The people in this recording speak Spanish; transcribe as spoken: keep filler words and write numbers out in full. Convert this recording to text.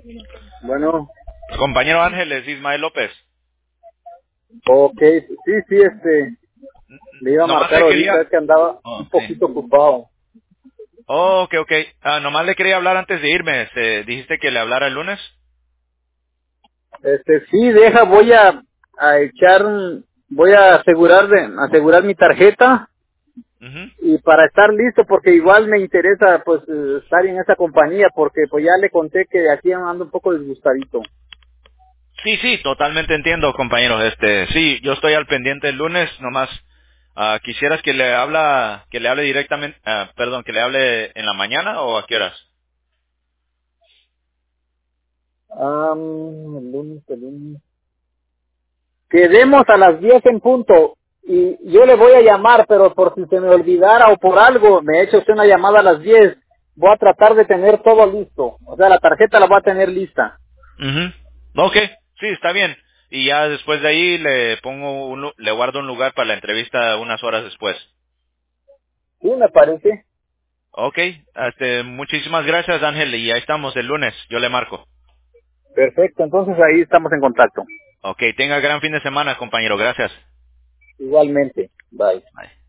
Bueno, Compañero Ángel, es Ismael López. ok, sí, sí, este, le iba a Nomás marcar le ahorita, quería... es que andaba Oh, un sí. poquito ocupado. Oh, ok, ok. Ah, nomás le quería hablar antes de irme. Este, dijiste que le hablara el lunes. Este, sí, deja, voy a, a echar, un- voy a asegurar de, asegurar mi tarjeta Ujú. y para estar listo, porque igual me interesa, pues, eh, estar en esa compañía, porque pues ya le conté que aquí ando un poco disgustadito. Sí, sí, totalmente entiendo, compañero. Este, sí, yo estoy al pendiente el lunes. Nomás ah, quisieras que le habla, que le hable directamente, ah, perdón, que le hable en la mañana o a qué horas. Ah, el lunes, el lunes. Quedemos a las diez en punto y yo le voy a llamar, pero por si se me olvidara o por algo, me echa usted una llamada a las diez. Voy a tratar de tener todo listo. O sea, la tarjeta la voy a tener lista. Mhm. Ok, sí, está bien. Y ya después de ahí le pongo un, lu- le guardo un lugar para la entrevista unas horas después. Sí, me parece. Ok, este, muchísimas gracias Ángel y ahí estamos el lunes, yo le marco. Perfecto, entonces ahí estamos en contacto. Ok, tenga gran fin de semana compañero, gracias. Igualmente. Bye. Bye.